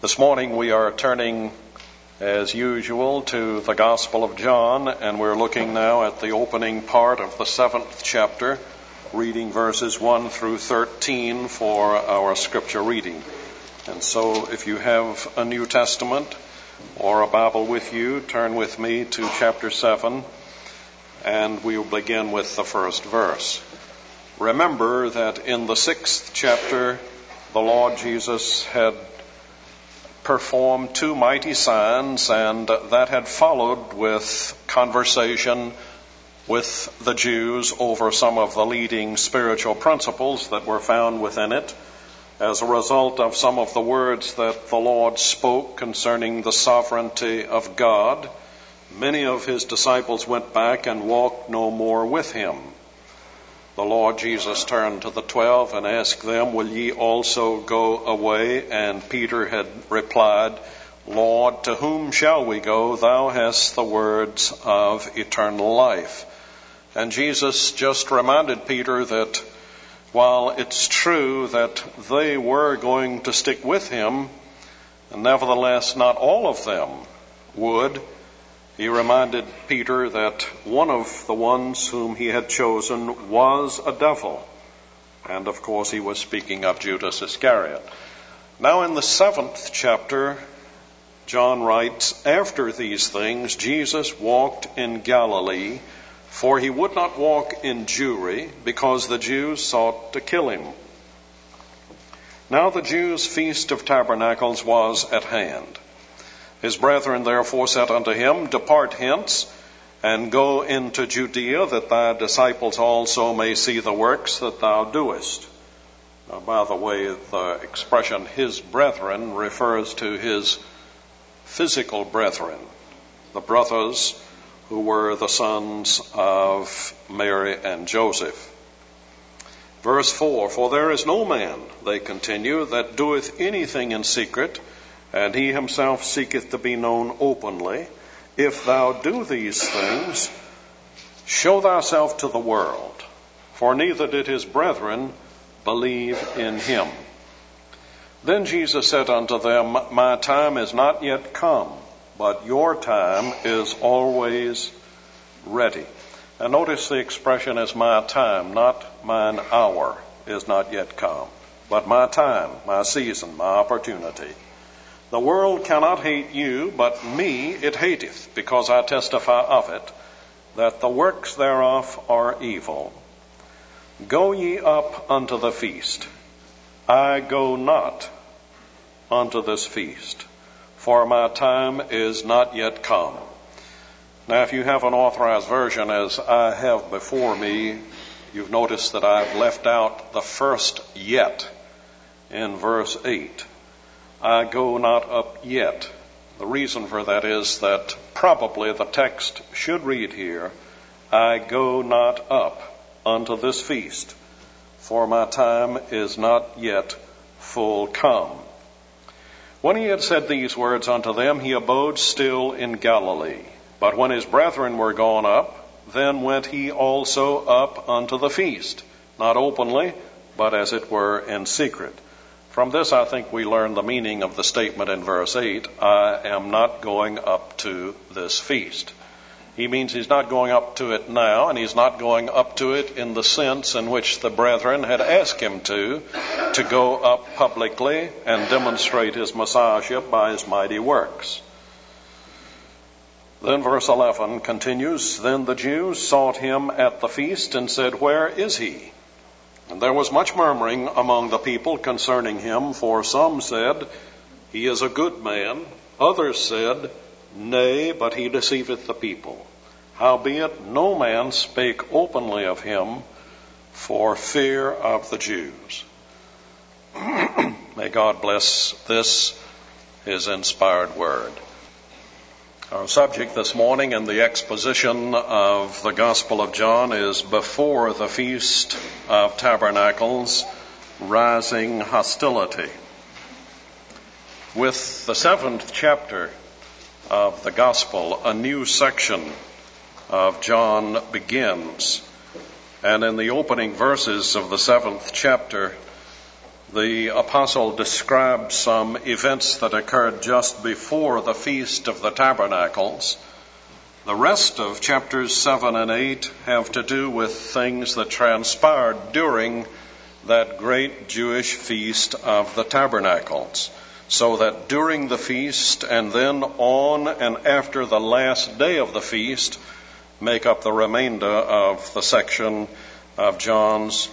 This morning we are turning, as usual, to the Gospel of John, and we're looking now at the opening part of the 7th chapter, reading verses 1 through 13 for our scripture reading. And so if you have a New Testament or a Bible with you, turn with me to chapter 7, and we'll begin with the first verse. Remember that in the 6th chapter, the Lord Jesus had performed two mighty signs, and that had followed with conversation with the Jews over some of the leading spiritual principles that were found within it. As a result of some of the words that the Lord spoke concerning the sovereignty of God, many of his disciples went back and walked no more with him. The Lord Jesus turned to the 12 and asked them, "Will ye also go away?" And Peter had replied, "Lord, to whom shall we go? Thou hast the words of eternal life." And Jesus just reminded Peter that while it's true that they were going to stick with him, nevertheless not all of them would. He reminded Peter that one of the ones whom he had chosen was a devil. And of course he was speaking of Judas Iscariot. Now in the 7th chapter, John writes, "After these things Jesus walked in Galilee, for he would not walk in Jewry, because the Jews sought to kill him. Now the Jews' feast of tabernacles was at hand. His brethren therefore said unto him, Depart hence, and go into Judea, that thy disciples also may see the works that thou doest." Now, by the way, the expression his brethren refers to his physical brethren, the brothers who were the sons of Mary and Joseph. Verse 4, "For there is no man," they continue, "that doeth anything in secret, and he himself seeketh to be known openly. If thou do these things, show thyself to the world. For neither did his brethren believe in him. Then Jesus said unto them, My time is not yet come, but your time is always ready." And notice the expression is my time, not mine hour is not yet come, but my time, my season, my opportunity. "The world cannot hate you, but me it hateth, because I testify of it, that the works thereof are evil. Go ye up unto the feast. I go not unto this feast, for my time is not yet come." Now, if you have an authorized version, as I have before me, you've noticed that I've left out the first "yet" in verse 8. I go not up yet. The reason for that is that probably the text should read here, I go not up unto this feast, for my time is not yet full come. When he had said these words unto them, he abode still in Galilee. But when his brethren were gone up, then went he also up unto the feast, not openly, but as it were in secret. From this, I think we learn the meaning of the statement in verse 8, I am not going up to this feast. He means he's not going up to it now, and he's not going up to it in the sense in which the brethren had asked him to go up publicly and demonstrate his messiahship by his mighty works. Then verse 11 continues, "Then the Jews sought him at the feast and said, Where is he? And there was much murmuring among the people concerning him, for some said, He is a good man. Others said, Nay, but he deceiveth the people. Howbeit no man spake openly of him for fear of the Jews." May God bless this, his inspired word. Our subject this morning in the exposition of the Gospel of John is before the Feast of Tabernacles, rising hostility. With the 7th chapter of the Gospel, a new section of John begins. And in the opening verses of the 7th chapter, the apostle describes some events that occurred just before the Feast of the Tabernacles. The rest of chapters 7 and 8 have to do with things that transpired during that great Jewish Feast of the Tabernacles. So that during the feast and then on and after the last day of the feast make up the remainder of the section of John's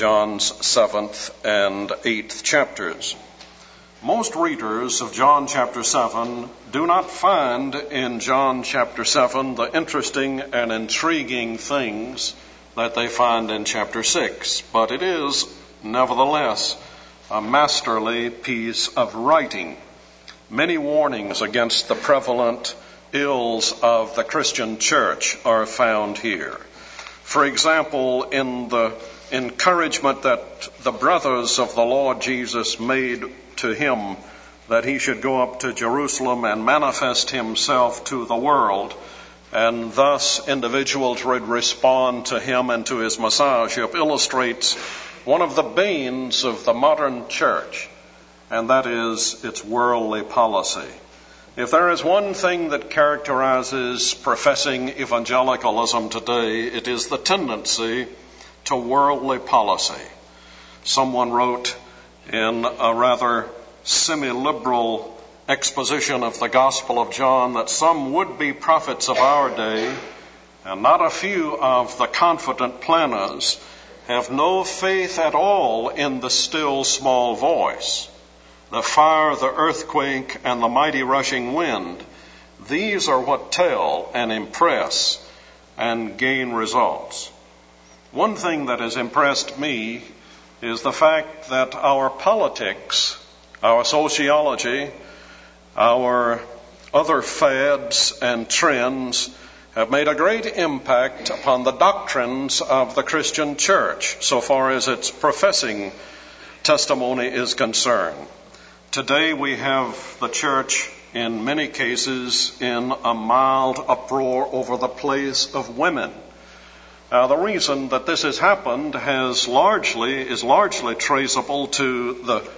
7th and 8th chapters. Most readers of John chapter 7 do not find in John chapter 7 the interesting and intriguing things that they find in chapter 6, but it is, nevertheless, a masterly piece of writing. Many warnings against the prevalent ills of the Christian church are found here. For example, in the encouragement that the brothers of the Lord Jesus made to him that he should go up to Jerusalem and manifest himself to the world, and thus individuals would respond to him and to his messiahship, illustrates one of the banes of the modern church, and that is its worldly policy. If there is one thing that characterizes professing evangelicalism today, it is the tendency to worldly policy. Someone wrote in a rather semi-liberal exposition of the Gospel of John that some would-be prophets of our day, and not a few of the confident planners, have no faith at all in the still small voice, the fire, the earthquake, and the mighty rushing wind. These are what tell and impress and gain results. One thing that has impressed me is the fact that our politics, our sociology, our other fads and trends have made a great impact upon the doctrines of the Christian church, so far as its professing testimony is concerned. Today we have the church, in many cases, in a mild uproar over the place of women. Now, the reason that this has happened is largely traceable to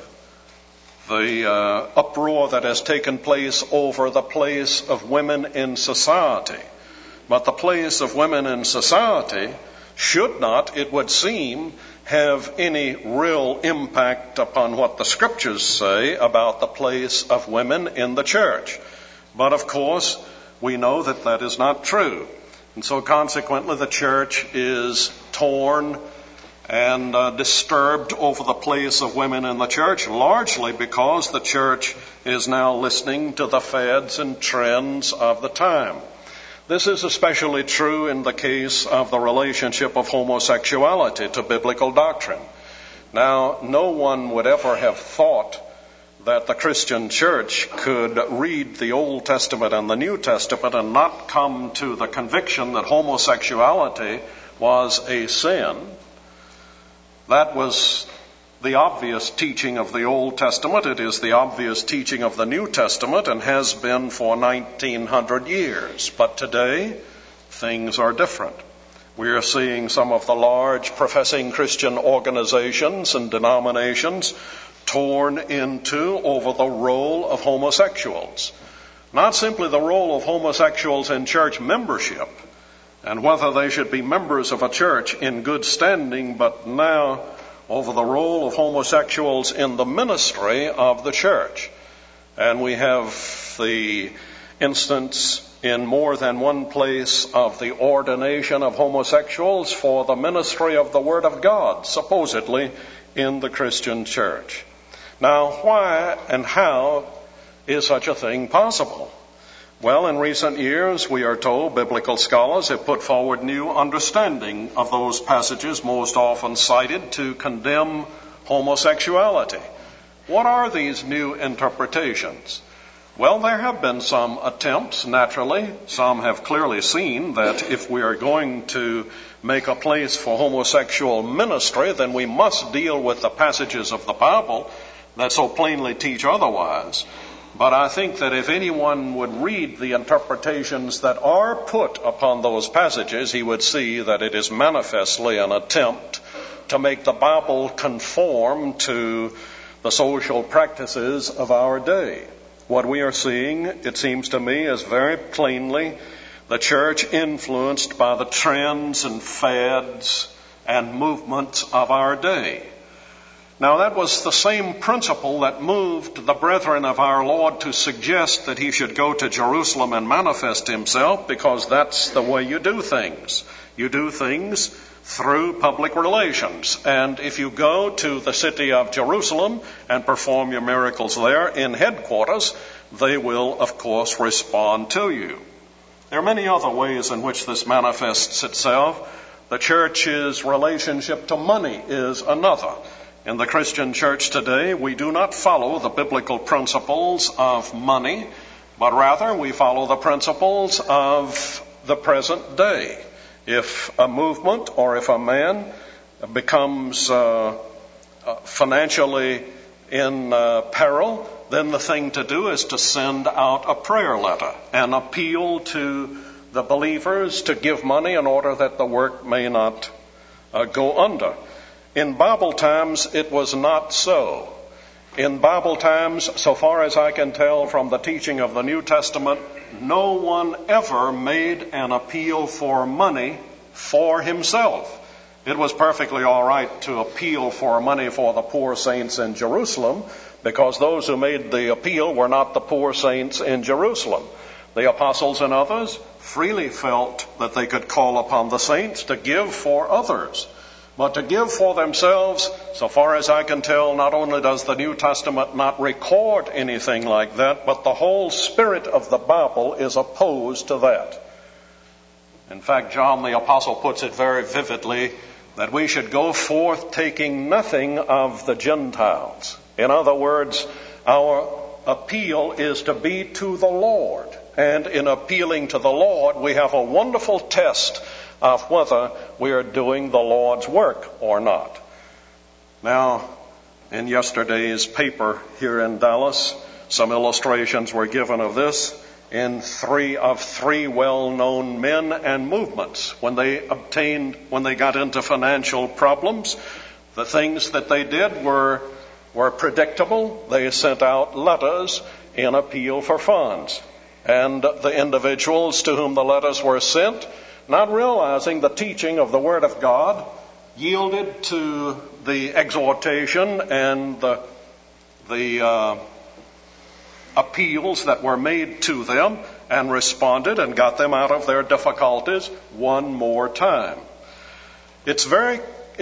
the uproar that has taken place over the place of women in society. But the place of women in society should not, it would seem, have any real impact upon what the Scriptures say about the place of women in the church. But of course, we know that that is not true. And so consequently, the church is torn and disturbed over the place of women in the church, largely because the church is now listening to the fads and trends of the time. This is especially true in the case of the relationship of homosexuality to biblical doctrine. Now, no one would ever have thought that the Christian church could read the Old Testament and the New Testament and not come to the conviction that homosexuality was a sin. That was the obvious teaching of the Old Testament. It is the obvious teaching of the New Testament and has been for 1900 years. But today, things are different. We are seeing some of the large professing Christian organizations and denominations torn into over the role of homosexuals. Not simply the role of homosexuals in church membership and whether they should be members of a church in good standing, but now over the role of homosexuals in the ministry of the church. And we have the instance in more than one place of the ordination of homosexuals for the ministry of the Word of God, supposedly in the Christian church. Now, why and how is such a thing possible? Well, in recent years, we are told biblical scholars have put forward new understanding of those passages most often cited to condemn homosexuality. What are these new interpretations? Well, there have been some attempts, naturally. Some have clearly seen that if we are going to make a place for homosexual ministry, then we must deal with the passages of the Bible that so plainly teach otherwise. But I think that if anyone would read the interpretations that are put upon those passages, he would see that it is manifestly an attempt to make the Bible conform to the social practices of our day. What we are seeing, it seems to me, is very plainly the church influenced by the trends and fads and movements of our day. Now, that was the same principle that moved the brethren of our Lord to suggest that he should go to Jerusalem and manifest himself, because that's the way you do things. You do things through public relations. And if you go to the city of Jerusalem and perform your miracles there in headquarters, they will, of course, respond to you. There are many other ways in which this manifests itself. The church's relationship to money is another. In the Christian church today, we do not follow the biblical principles of money, but rather we follow the principles of the present day. If a movement or if a man becomes financially in peril, then the thing to do is to send out a prayer letter, an appeal to the believers to give money in order that the work may not go under. In Bible times, it was not so. In Bible times, so far as I can tell from the teaching of the New Testament, no one ever made an appeal for money for himself. It was perfectly all right to appeal for money for the poor saints in Jerusalem, because those who made the appeal were not the poor saints in Jerusalem. The apostles and others freely felt that they could call upon the saints to give for others. But to give for themselves, so far as I can tell, not only does the New Testament not record anything like that, but the whole spirit of the Bible is opposed to that. In fact, John the Apostle puts it very vividly that we should go forth taking nothing of the Gentiles. In other words, our appeal is to be to the Lord. And in appealing to the Lord, we have a wonderful test of whether we are doing the Lord's work or not. Now, in yesterday's paper here in Dallas, some illustrations were given of this in three well-known men and movements. When they got into financial problems, the things that they did were predictable. They sent out letters in appeal for funds. And the individuals to whom the letters were sent, not realizing the teaching of the Word of God, yielded to the exhortation and the appeals that were made to them, and responded and got them out of their difficulties one more time. It's very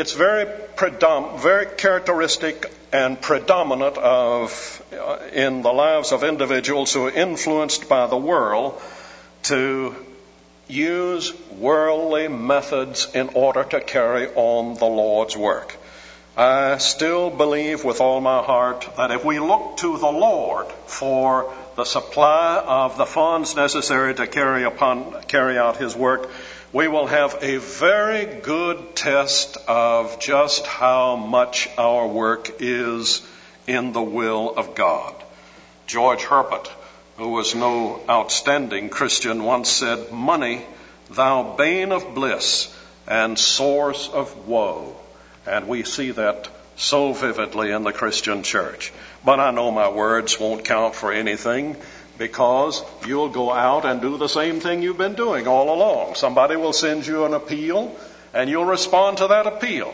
characteristic and predominant in the lives of individuals who are influenced by the world to use worldly methods in order to carry on the Lord's work. I still believe with all my heart that if we look to the Lord for the supply of the funds necessary to carry out His work, we will have a very good test of just how much our work is in the will of God. George Herbert, who was no outstanding Christian, once said, "Money, thou bane of bliss and source of woe." And we see that so vividly in the Christian church. But I know my words won't count for anything, because you'll go out and do the same thing you've been doing all along. Somebody will send you an appeal, and you'll respond to that appeal.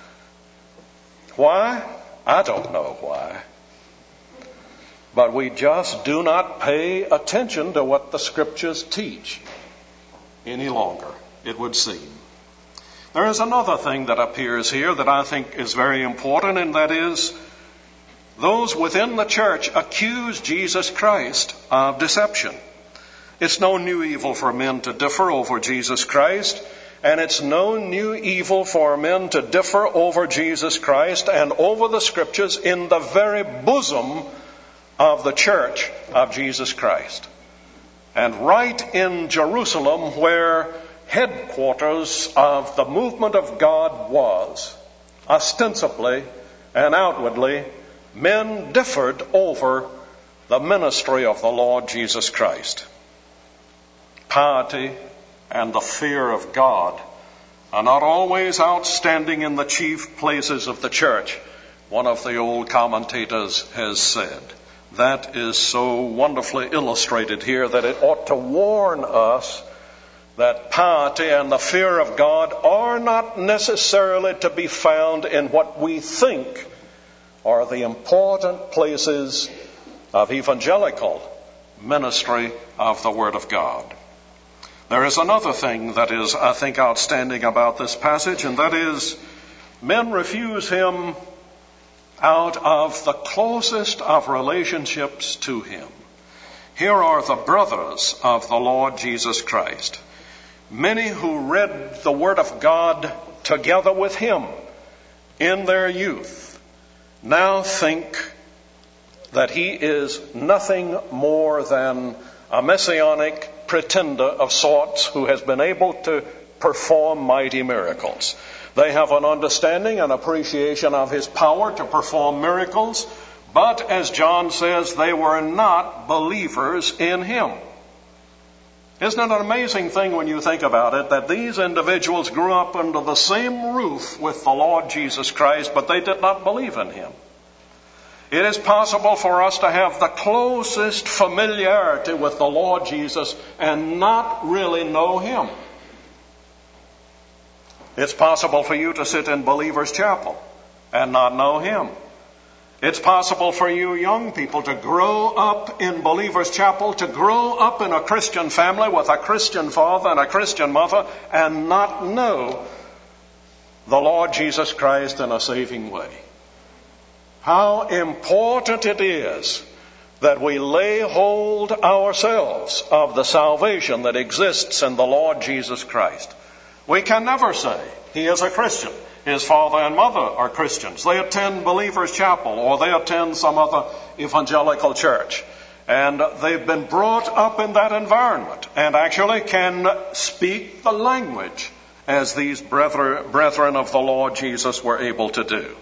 Why? I don't know why. But we just do not pay attention to what the Scriptures teach any longer, it would seem. There is another thing that appears here that I think is very important, and that is those within the church accuse Jesus Christ of deception. It's no new evil for men to differ over Jesus Christ, and it's no new evil for men to differ over Jesus Christ and over the Scriptures in the very bosom of the church of Jesus Christ. And right in Jerusalem, where headquarters of the movement of God was, ostensibly and outwardly, men differed over the ministry of the Lord Jesus Christ. Piety and the fear of God are not always outstanding in the chief places of the church, one of the old commentators has said. That is so wonderfully illustrated here that it ought to warn us that piety and the fear of God are not necessarily to be found in what we think are the important places of evangelical ministry of the Word of God. There is another thing that is, I think, outstanding about this passage, and that is men refuse him out of the closest of relationships to him. Here are the brothers of the Lord Jesus Christ, many who read the Word of God together with him in their youth, now think that he is nothing more than a messianic pretender of sorts who has been able to perform mighty miracles. They have an understanding and appreciation of his power to perform miracles, but as John says, they were not believers in him. Isn't it an amazing thing when you think about it that these individuals grew up under the same roof with the Lord Jesus Christ, but they did not believe in him? It is possible for us to have the closest familiarity with the Lord Jesus and not really know him. It's possible for you to sit in Believer's Chapel and not know him. It's possible for you young people to grow up in Believer's Chapel, to grow up in a Christian family with a Christian father and a Christian mother and not know the Lord Jesus Christ in a saving way. How important it is that we lay hold ourselves of the salvation that exists in the Lord Jesus Christ. We can never say he is a Christian. His father and mother are Christians. They attend Believer's Chapel or they attend some other evangelical church. And they've been brought up in that environment and actually can speak the language as these brethren of the Lord Jesus were able to do.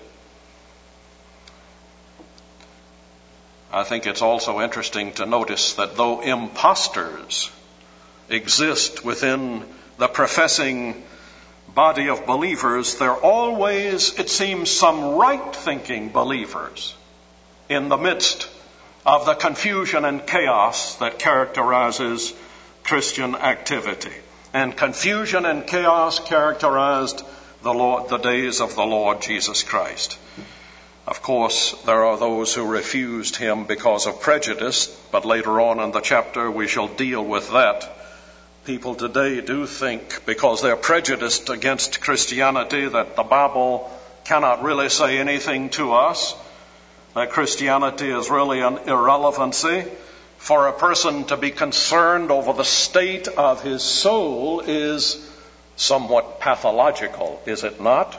I think it's also interesting to notice that though impostors exist within the professing body of believers, there are always, it seems, some right-thinking believers in the midst of the confusion and chaos that characterizes Christian activity. And confusion and chaos characterized the days of the Lord Jesus Christ. Of course, there are those who refused him because of prejudice, but later on in the chapter we shall deal with that. People today do think, because they're prejudiced against Christianity, that the Bible cannot really say anything to us, that Christianity is really an irrelevancy. For a person to be concerned over the state of his soul is somewhat pathological, is it not?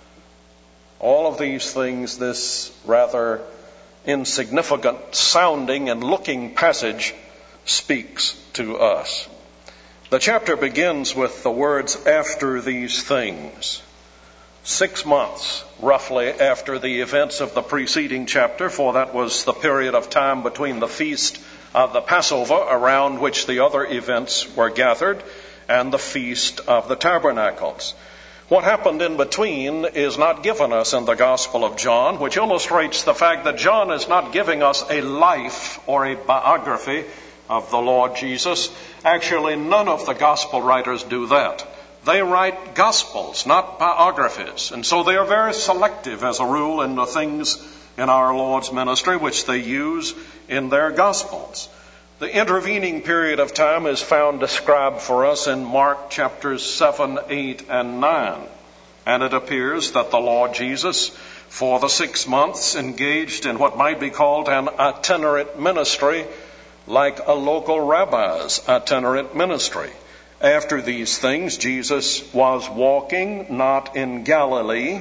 All of these things, this rather insignificant sounding and looking passage speaks to us. The chapter begins with the words, after these things. 6 months, roughly, after the events of the preceding chapter, for that was the period of time between the feast of the Passover, around which the other events were gathered, and the Feast of the Tabernacles. What happened in between is not given us in the Gospel of John, which illustrates the fact that John is not giving us a life or a biography of the Lord Jesus. Actually, none of the Gospel writers do that. They write Gospels, not biographies. And so they are very selective, as a rule, in the things in our Lord's ministry which they use in their Gospels. The intervening period of time is found described for us in Mark chapters 7, 8, and 9. And it appears that the Lord Jesus, for the 6 months, engaged in what might be called an itinerant ministry, like a local rabbi's itinerant ministry. After these things, Jesus was walking in Galilee,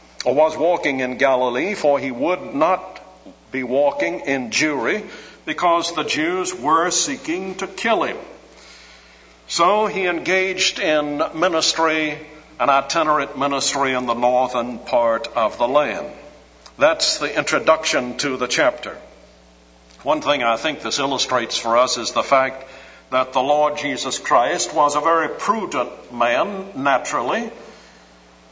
for he would not be walking in Jewry, because the Jews were seeking to kill him. So he engaged in ministry, an itinerant ministry in the northern part of the land. That's the introduction to the chapter. One thing I think this illustrates for us is the fact that the Lord Jesus Christ was a very prudent man, naturally.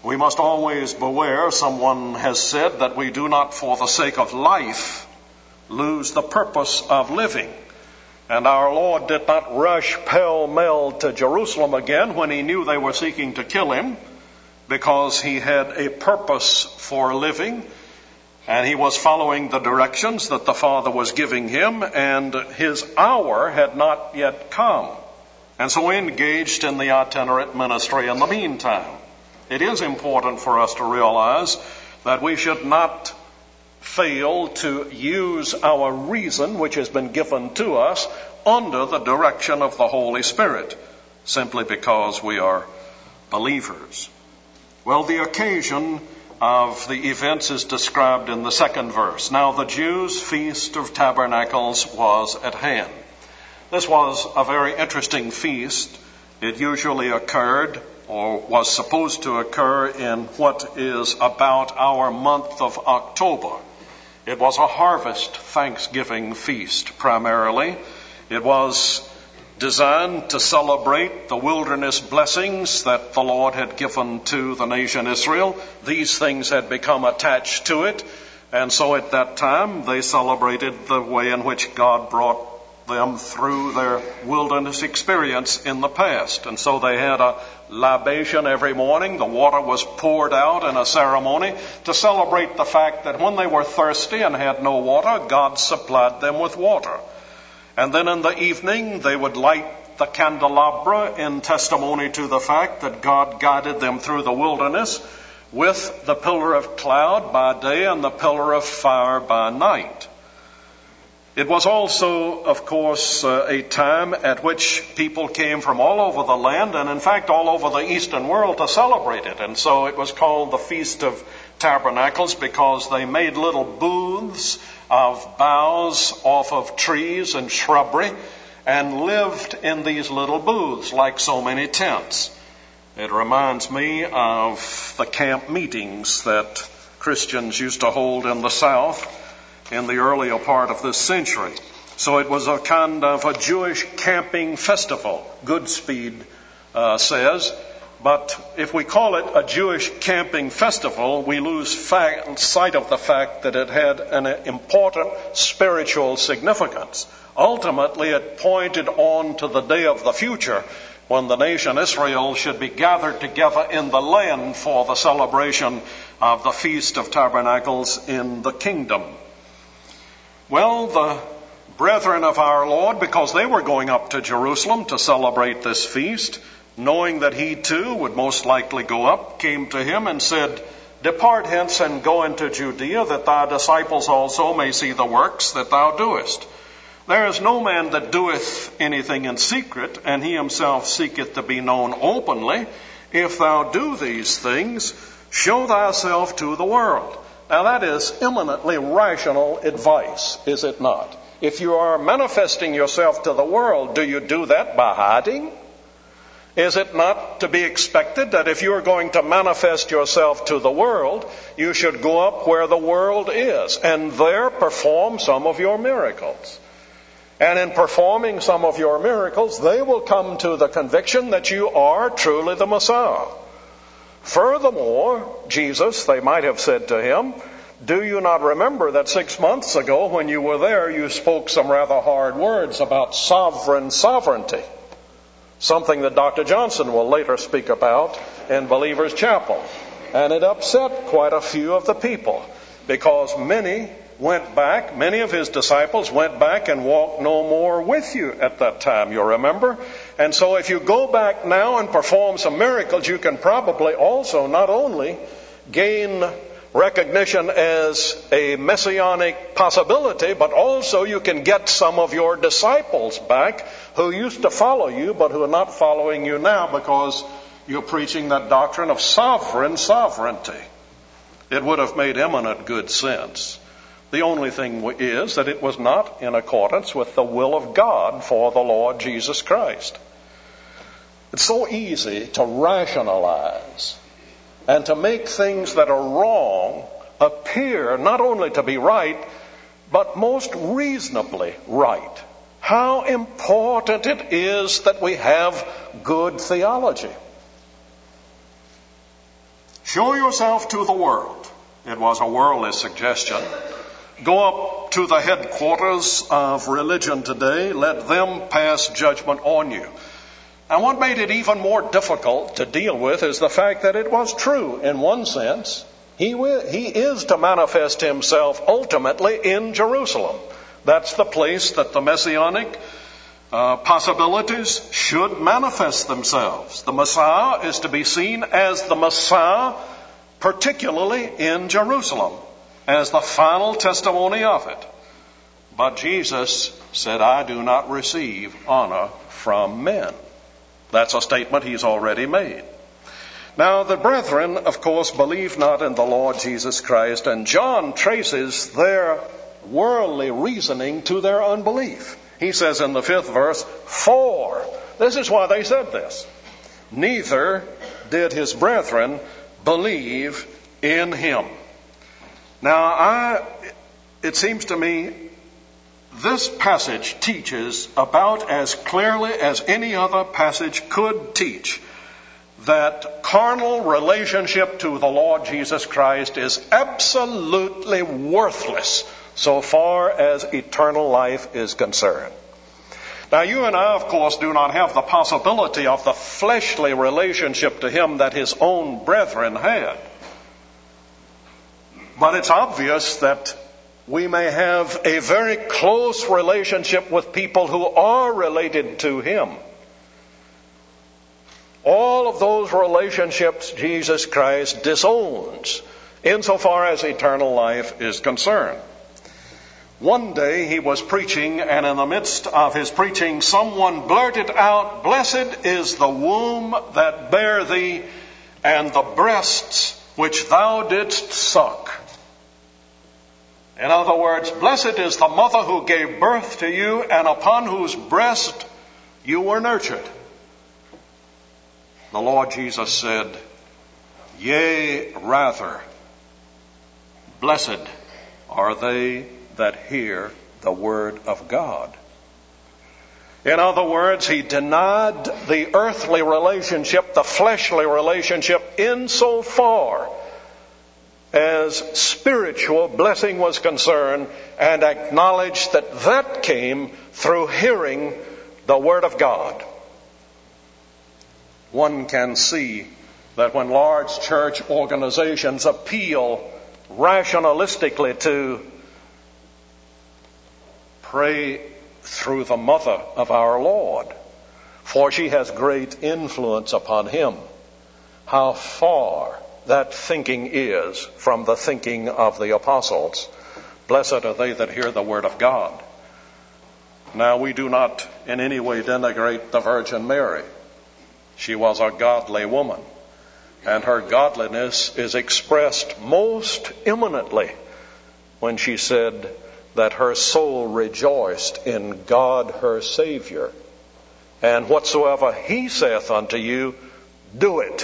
We must always beware, someone has said, that we do not for the sake of life lose the purpose of living. And our Lord did not rush pell-mell to Jerusalem again when he knew they were seeking to kill him, because he had a purpose for living, and he was following the directions that the Father was giving him, and his hour had not yet come. And so he engaged in the itinerant ministry in the meantime. It is important for us to realize that we should not fail to use our reason, which has been given to us, under the direction of the Holy Spirit, simply because we are believers. Well, the occasion of the events is described in the second verse. Now the Jews' Feast of Tabernacles was at hand. This was a very interesting feast. It usually occurred, or was supposed to occur, in what is about our month of October. It was a harvest Thanksgiving feast primarily. It was designed to celebrate the wilderness blessings that the Lord had given to the nation Israel. These things had become attached to it, and so at that time they celebrated the way in which God brought them through their wilderness experience in the past. And so they had a libation every morning. The water was poured out in a ceremony to celebrate the fact that when they were thirsty and had no water, God supplied them with water. And then in the evening, they would light the candelabra in testimony to the fact that God guided them through the wilderness with the pillar of cloud by day and the pillar of fire by night. It was also, of course, a time at which people came from all over the land, and in fact all over the Eastern world, to celebrate it. And so it was called the Feast of Tabernacles because they made little booths of boughs off of trees and shrubbery and lived in these little booths like so many tents. It reminds me of the camp meetings that Christians used to hold in the South in the earlier part of this century. So it was a kind of a Jewish camping festival, Goodspeed says. But if we call it a Jewish camping festival, we lose sight of the fact that it had an important spiritual significance. Ultimately, it pointed on to the day of the future when the nation Israel should be gathered together in the land for the celebration of the Feast of Tabernacles in the kingdom. Well, the brethren of our Lord, because they were going up to Jerusalem to celebrate this feast, knowing that he too would most likely go up, came to him and said, "Depart hence and go into Judea, that thy disciples also may see the works that thou doest. There is no man that doeth anything in secret, and he himself seeketh to be known openly. If thou do these things, show thyself to the world." Now that is eminently rational advice, is it not? If you are manifesting yourself to the world, do you do that by hiding? Is it not to be expected that if you are going to manifest yourself to the world, you should go up where the world is and there perform some of your miracles? And in performing some of your miracles, they will come to the conviction that you are truly the Messiah. Furthermore, Jesus, they might have said to him, "Do you not remember that 6 months ago when you were there, you spoke some rather hard words about sovereignty?" Something that Dr. Johnson will later speak about in Believer's Chapel. And it upset quite a few of the people because many of his disciples went back and walked no more with you at that time, you remember? And so if you go back now and perform some miracles, you can probably also not only gain recognition as a messianic possibility, but also you can get some of your disciples back who used to follow you, but who are not following you now because you're preaching that doctrine of sovereignty. It would have made eminent good sense. The only thing is that it was not in accordance with the will of God for the Lord Jesus Christ. It's so easy to rationalize and to make things that are wrong appear not only to be right, but most reasonably right. How important it is that we have good theology. Show yourself to the world. It was a worldly suggestion. Go up to the headquarters of religion today. Let them pass judgment on you. And what made it even more difficult to deal with is the fact that it was true in one sense. He is to manifest himself ultimately in Jerusalem. That's the place that the messianic possibilities should manifest themselves. The Messiah is to be seen as the Messiah, particularly in Jerusalem, as the final testimony of it. But Jesus said, I do not receive honor from men. That's a statement he's already made. Now, the brethren, of course, believe not in the Lord Jesus Christ, and John traces their worldly reasoning to their unbelief. He says in the 5th verse, for, this is why they said this, neither did his brethren believe in him. Now, it seems to me this passage teaches about as clearly as any other passage could teach that carnal relationship to the Lord Jesus Christ is absolutely worthless so far as eternal life is concerned. Now, you and I, of course, do not have the possibility of the fleshly relationship to him that his own brethren had. But it's obvious that we may have a very close relationship with people who are related to him. All of those relationships Jesus Christ disowns insofar as eternal life is concerned. One day he was preaching, and in the midst of his preaching, someone blurted out, blessed is the womb that bare thee, and the breasts which thou didst suck. In other words, blessed is the mother who gave birth to you and upon whose breast you were nurtured. The Lord Jesus said, yea, rather, blessed are they that hear the word of God. In other words, he denied the earthly relationship, the fleshly relationship, insofar as spiritual blessing was concerned, and acknowledged that that came through hearing the Word of God. One can see that when large church organizations appeal rationalistically to pray through the mother of our Lord, for she has great influence upon him, how far that thinking is from the thinking of the apostles. Blessed are they that hear the word of God. Now, we do not in any way denigrate the Virgin Mary. She was a godly woman, and her godliness is expressed most eminently when she said that her soul rejoiced in God her Savior, and whatsoever he saith unto you, do it.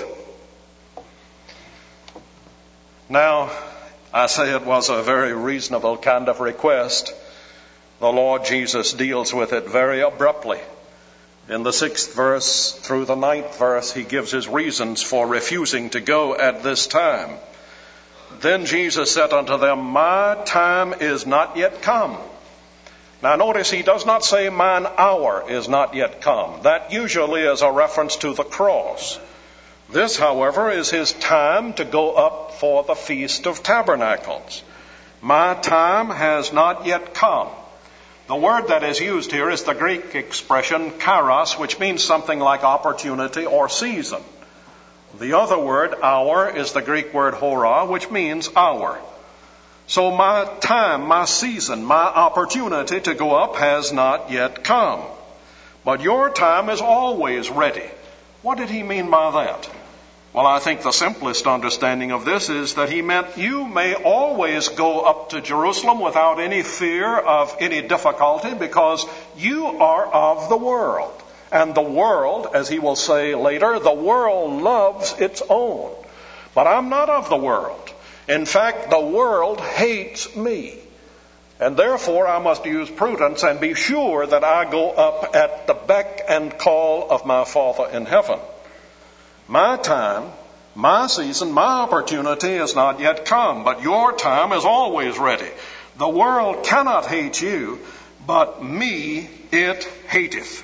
Now, I say it was a very reasonable kind of request. The Lord Jesus deals with it very abruptly. In the 6th verse through the 9th verse, he gives his reasons for refusing to go at this time. Then Jesus said unto them, my time is not yet come. Now notice he does not say mine hour is not yet come. That usually is a reference to the cross. This, however, is his time to go up for the Feast of Tabernacles. My time has not yet come. The word that is used here is the Greek expression kairos, which means something like opportunity or season. The other word, hour, is the Greek word hora, which means hour. So my time, my season, my opportunity to go up has not yet come. But your time is always ready. What did he mean by that? Well, I think the simplest understanding of this is that he meant you may always go up to Jerusalem without any fear of any difficulty, because you are of the world. And the world, as he will say later, the world loves its own. But I'm not of the world. In fact, the world hates me. And therefore I must use prudence and be sure that I go up at the beck and call of my Father in heaven. My time, My season, my opportunity has not yet come, but your time is always ready. The world cannot hate you, but me it hateth.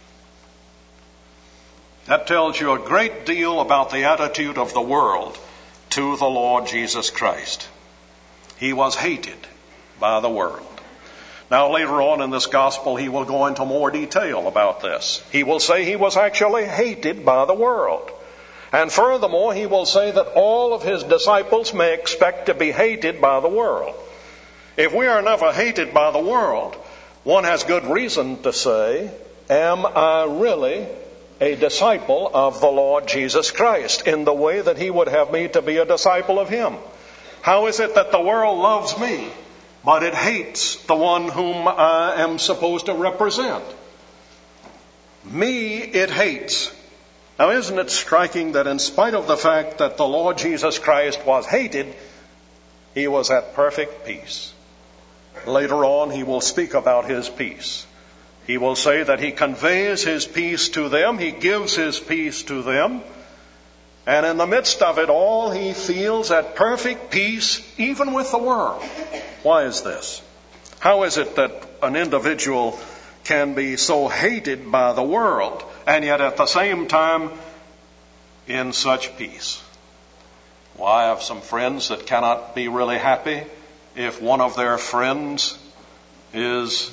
That tells you a great deal about the attitude of the world to the Lord Jesus Christ. He was hated by the world. Now later on in this gospel, he will go into more detail about this. He will say he was actually hated by the world. And furthermore, he will say that all of his disciples may expect to be hated by the world. If we are never hated by the world, one has good reason to say, am I really a disciple of the Lord Jesus Christ in the way that he would have me to be a disciple of him? How is it that the world loves me, but it hates the one whom I am supposed to represent? Me it hates. Now, isn't it striking that in spite of the fact that the Lord Jesus Christ was hated, he was at perfect peace? Later on, he will speak about his peace. He will say that he conveys his peace to them, he gives his peace to them, and in the midst of it all, he feels at perfect peace even with the world. Why is this? How is it that an individual can be so hated by the world and yet at the same time in such peace? Well, I have some friends that cannot be really happy if one of their friends is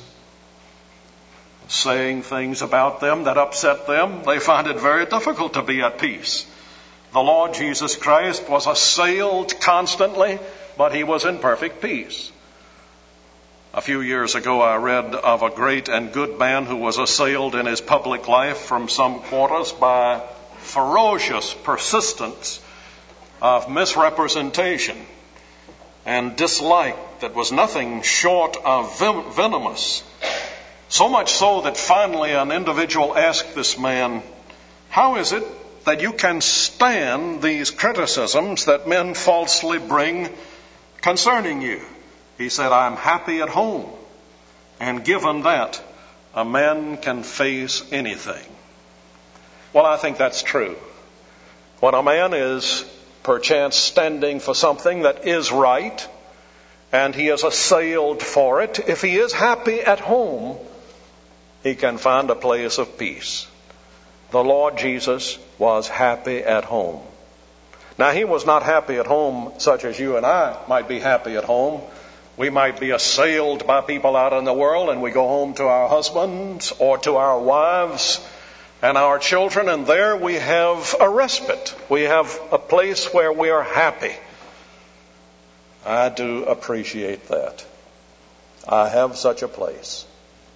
saying things about them that upset them. They find it very difficult to be at peace. The Lord Jesus Christ was assailed constantly, but he was in perfect peace. A few years ago, I read of a great and good man who was assailed in his public life from some quarters by ferocious persistence of misrepresentation and dislike that was nothing short of venomous. So much so that finally an individual asked this man, how is it that you can stand these criticisms that men falsely bring concerning you? He said, I'm happy at home. And given that, a man can face anything. Well, I think that's true. When a man is perchance standing for something that is right, and he is assailed for it, if he is happy at home, he can find a place of peace. The Lord Jesus was happy at home. Now, he was not happy at home such as you and I might be happy at home. We might be assailed by people out in the world, and we go home to our husbands or to our wives and our children, and there we have a respite. We have a place where we are happy. I do appreciate that. I have such a place.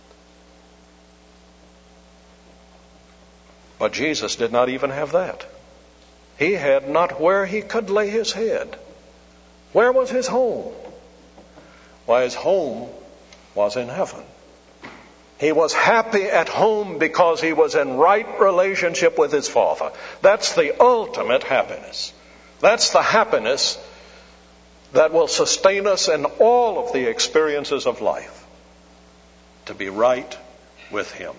But Jesus did not even have that. He had not where he could lay his head. Where was his home? Why, his home was in heaven. He was happy at home because he was in right relationship with his Father. That's the ultimate happiness. That's the happiness that will sustain us in all of the experiences of life. To be right with him.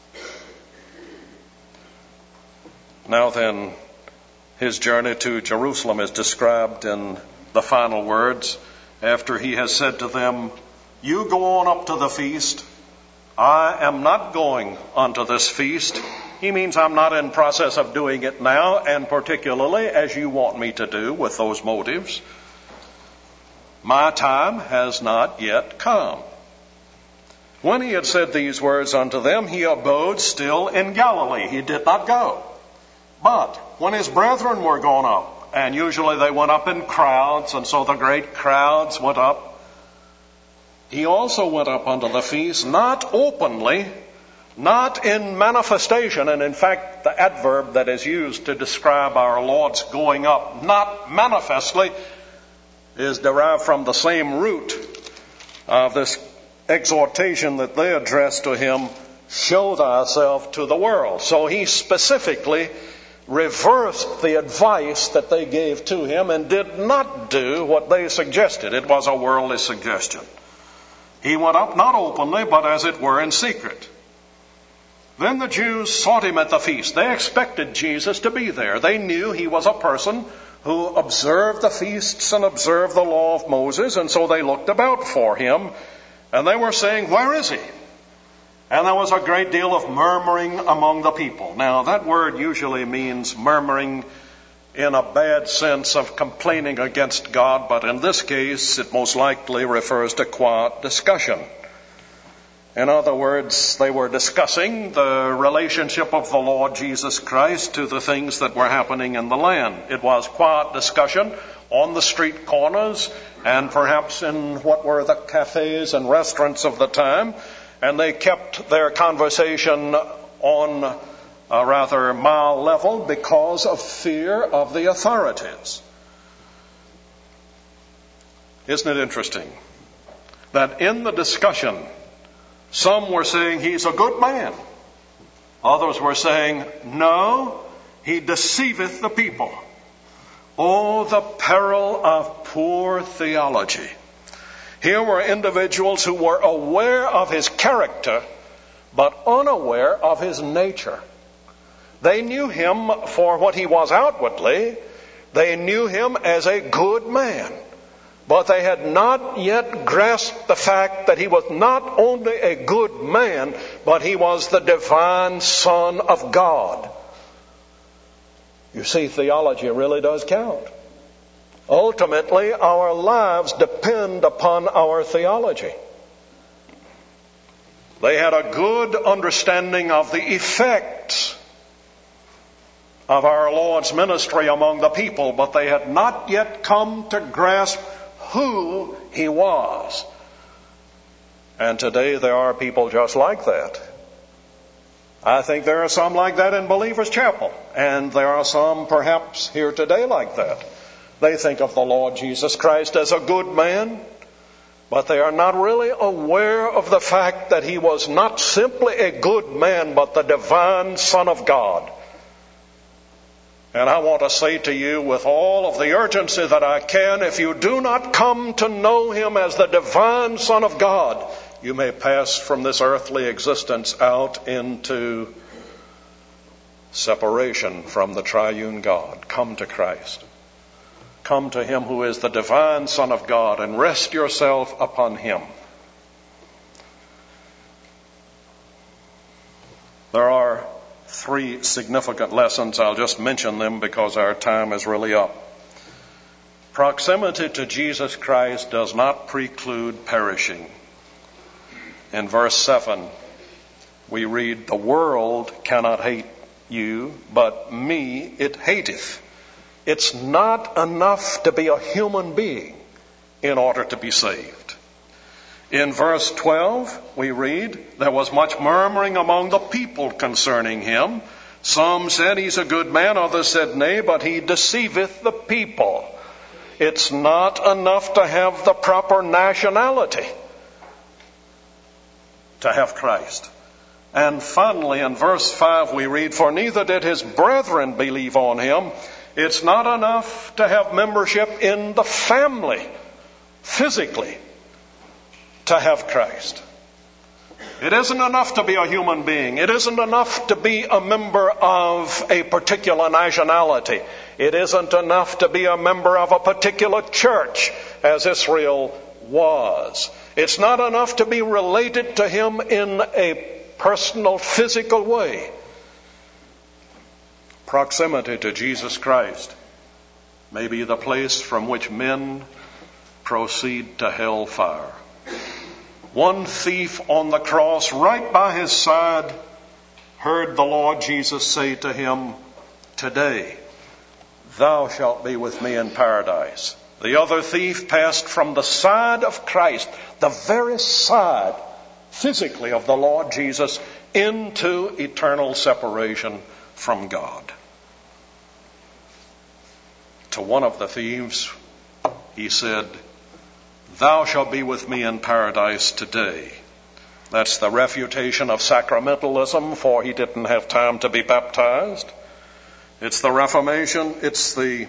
Now then, his journey to Jerusalem is described in the final words. After he has said to them, you go on up to the feast. I am not going unto this feast. He means I'm not in process of doing it now, and particularly as you want me to do with those motives. My time has not yet come. When he had said these words unto them, he abode still in Galilee. He did not go. But when his brethren were gone up, and usually they went up in crowds, and so the great crowds went up, he also went up unto the feast, not openly, not in manifestation. And in fact, the adverb that is used to describe our Lord's going up, not manifestly, is derived from the same root of this exhortation that they addressed to him, show thyself to the world. So he specifically reversed the advice that they gave to him and did not do what they suggested. It was a worldly suggestion. He went up not openly, but as it were in secret. Then the Jews sought him at the feast. They expected Jesus to be there. They knew he was a person who observed the feasts and observed the law of Moses, and so they looked about for him, and they were saying, "Where is he?" And there was a great deal of murmuring among the people. Now, that word usually means murmuring in a bad sense of complaining against God, but in this case, it most likely refers to quiet discussion. In other words, they were discussing the relationship of the Lord Jesus Christ to the things that were happening in the land. It was quiet discussion on the street corners and perhaps in what were the cafes and restaurants of the time, and they kept their conversation on a rather mild level because of fear of the authorities. Isn't it interesting that in the discussion, some were saying he's a good man. Others were saying, no, he deceiveth the people. Oh, the peril of poor theology. Here were individuals who were aware of his character, but unaware of his nature. They knew him for what he was outwardly. They knew him as a good man. But they had not yet grasped the fact that he was not only a good man, but he was the divine Son of God. You see, theology really does count. Ultimately, our lives depend upon our theology. They had a good understanding of the effects of our Lord's ministry among the people, but they had not yet come to grasp who he was. And today there are people just like that. I think there are some like that in Believers Chapel, and there are some perhaps here today like that. They think of the Lord Jesus Christ as a good man, but they are not really aware of the fact that he was not simply a good man, but the divine Son of God. And I want to say to you with all of the urgency that I can, if you do not come to know him as the divine Son of God, you may pass from this earthly existence out into separation from the triune God. Come to Christ. Come to him who is the divine Son of God and rest yourself upon him. There are 3 significant lessons. I'll just mention them because our time is really up. Proximity to Jesus Christ does not preclude perishing. In verse 7, we read, "The world cannot hate you, but me it hateth." It's not enough to be a human being in order to be saved. In verse 12, we read, "There was much murmuring among the people concerning him. Some said he's a good man, others said nay, but he deceiveth the people." It's not enough to have the proper nationality to have Christ. And finally, in verse 5, we read, "For neither did his brethren believe on him." It's not enough to have membership in the family, physically, to have Christ. It isn't enough to be a human being. It isn't enough to be a member of a particular nationality. It isn't enough to be a member of a particular church, as Israel was. It's not enough to be related to him in a personal, physical way. Proximity to Jesus Christ may be the place from which men proceed to hellfire. One thief on the cross, right by his side, heard the Lord Jesus say to him, "Today thou shalt be with me in paradise." The other thief passed from the side of Christ, the very side physically of the Lord Jesus, into eternal separation from God. To one of the thieves, he said, "Thou shalt be with me in paradise today." That's the refutation of sacramentalism, for he didn't have time to be baptized. It's the Reformation. It's the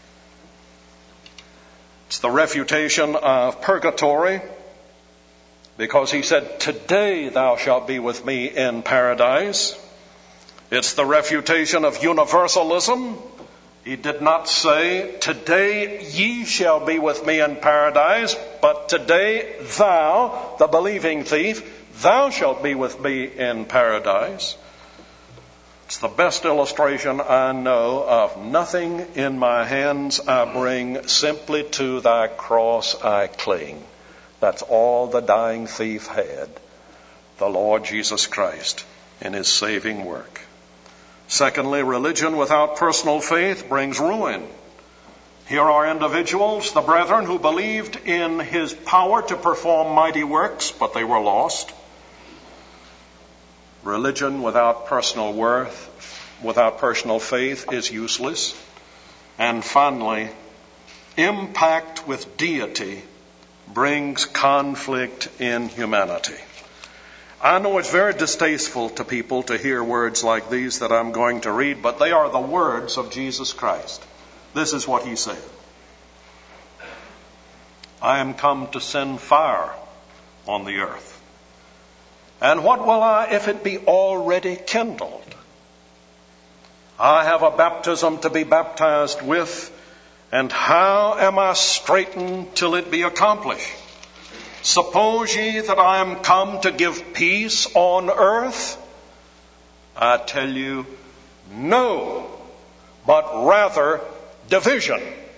refutation of purgatory. because he said, today thou shalt be with me in paradise. It's the refutation of universalism. He did not say, today ye shall be with me in paradise, but today thou, the believing thief, thou shalt be with me in paradise. It's the best illustration I know of nothing in my hands I bring, simply to thy cross I cling. That's all the dying thief had, the Lord Jesus Christ in his saving work. Secondly, religion without personal faith brings ruin. Here are individuals, the brethren, who believed in his power to perform mighty works, but they were lost. Religion without personal faith is useless. And finally, impact with deity brings conflict in humanity. I know it's very distasteful to people to hear words like these that I'm going to read, but they are the words of Jesus Christ. This is what he said. I am come to send fire on the earth. And what will I if it be already kindled? I have a baptism to be baptized with, and how am I straitened till it be accomplished? Suppose ye that I am come to give peace on earth? I tell you, no, but rather division.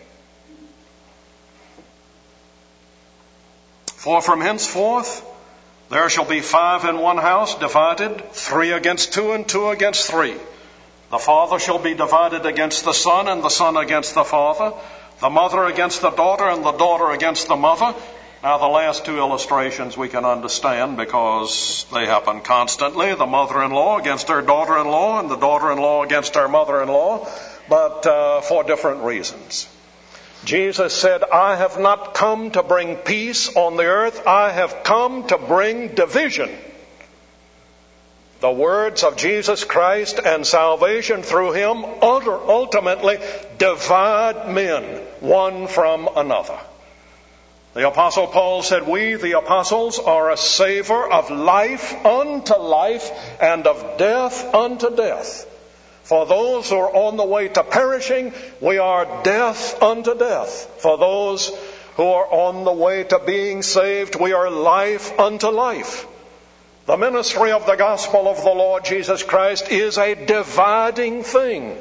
For from henceforth there shall be 5 in one house, divided, 3 against 2, and 2 against 3. The father shall be divided against the son, and the son against the father, the mother against the daughter, and the daughter against the mother. Now, the last 2 illustrations we can understand because they happen constantly. The mother-in-law against her daughter-in-law, and the daughter-in-law against her mother-in-law, but for different reasons. Jesus said, I have not come to bring peace on the earth. I have come to bring division. The words of Jesus Christ and salvation through him ultimately divide men one from another. The Apostle Paul said, we, the apostles, are a savor of life unto life and of death unto death. For those who are on the way to perishing, we are death unto death. For those who are on the way to being saved, we are life unto life. The ministry of the gospel of the Lord Jesus Christ is a dividing thing.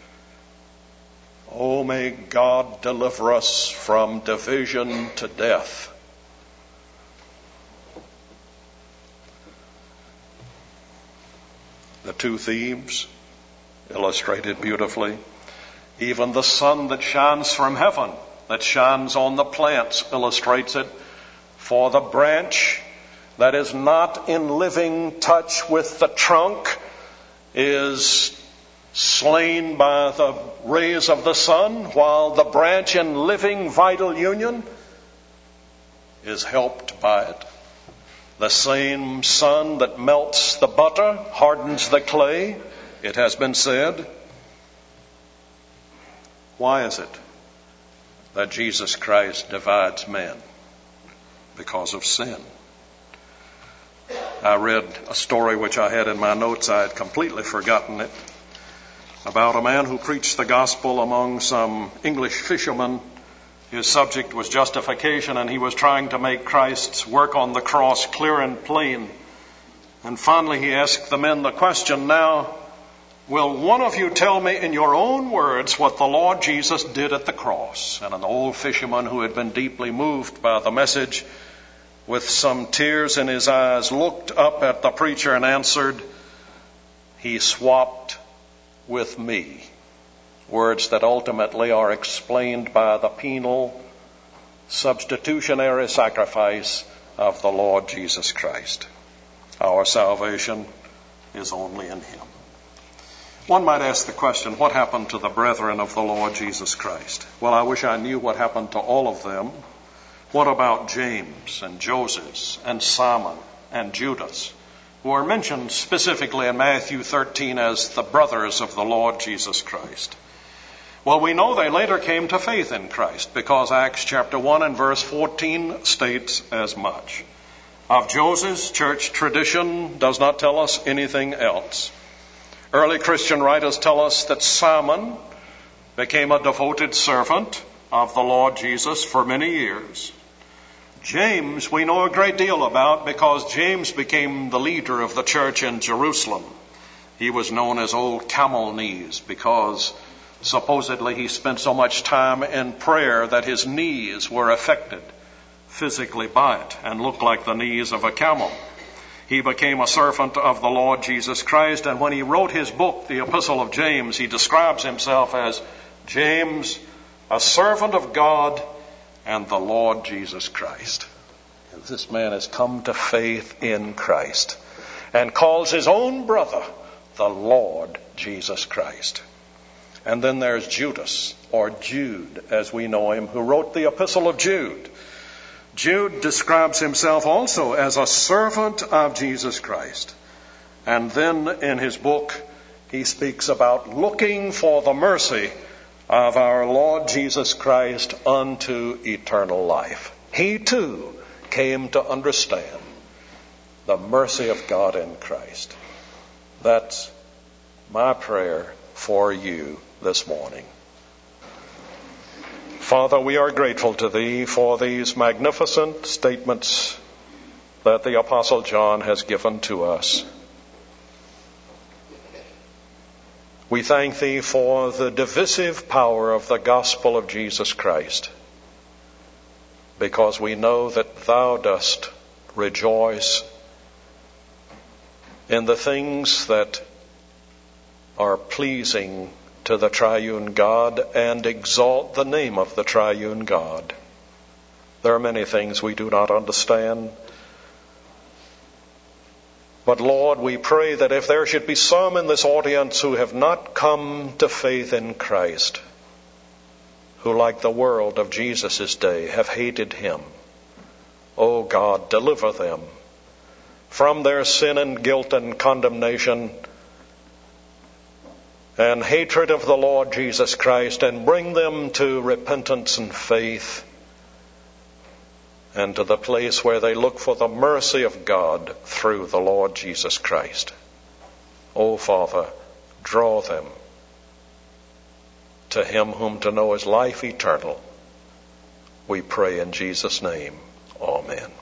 Oh, may God deliver us from division to death. The 2 thieves illustrated beautifully. Even the sun that shines from heaven, that shines on the plants, illustrates it. For the branch that is not in living touch with the trunk is slain by the rays of the sun, while the branch in living vital union is helped by it. The same sun that melts the butter hardens the clay, it has been said. Why is it that Jesus Christ divides men? Because of sin. I read a story which I had in my notes. I had completely forgotten it. About a man who preached the gospel among some English fishermen. His subject was justification, and he was trying to make Christ's work on the cross clear and plain. And finally he asked the men the question, now, will one of you tell me in your own words what the Lord Jesus did at the cross? And an old fisherman who had been deeply moved by the message, with some tears in his eyes, looked up at the preacher and answered, he swapped with me. Words that ultimately are explained by the penal substitutionary sacrifice of the Lord Jesus Christ. Our salvation is only in him. One might ask the question, what happened to the brethren of the Lord Jesus Christ? Well, I wish I knew what happened to all of them. What about James and Joseph and Simon and Judas, who are mentioned specifically in Matthew 13 as the brothers of the Lord Jesus Christ? Well, we know they later came to faith in Christ because Acts chapter 1 and verse 14 states as much. Of Joses, church tradition does not tell us anything else. Early Christian writers tell us that Simon became a devoted servant of the Lord Jesus for many years. James we know a great deal about because James became the leader of the church in Jerusalem. He was known as Old Camel Knees because supposedly he spent so much time in prayer that his knees were affected physically by it and looked like the knees of a camel. He became a servant of the Lord Jesus Christ, and when he wrote his book, the Epistle of James, he describes himself as James, a servant of God and the Lord Jesus Christ. And this man has come to faith in Christ and calls his own brother the Lord Jesus Christ. And then there's Judas, or Jude as we know him, who wrote the Epistle of Jude. Jude describes himself also as a servant of Jesus Christ. And then in his book, he speaks about looking for the mercy of our Lord Jesus Christ unto eternal life. He too came to understand the mercy of God in Christ. That's my prayer for you this morning. Father, we are grateful to Thee for these magnificent statements that the Apostle John has given to us. We thank Thee for the divisive power of the gospel of Jesus Christ, because we know that Thou dost rejoice in the things that are pleasing to the triune God and exalt the name of the triune God. There are many things we do not understand. But Lord, we pray that if there should be some in this audience who have not come to faith in Christ, who like the world of Jesus' day have hated Him, O God, deliver them from their sin and guilt and condemnation and hatred of the Lord Jesus Christ, and bring them to repentance and faith and to the place where they look for the mercy of God through the Lord Jesus Christ. O Father, draw them to Him whom to know is life eternal. We pray in Jesus' name. Amen.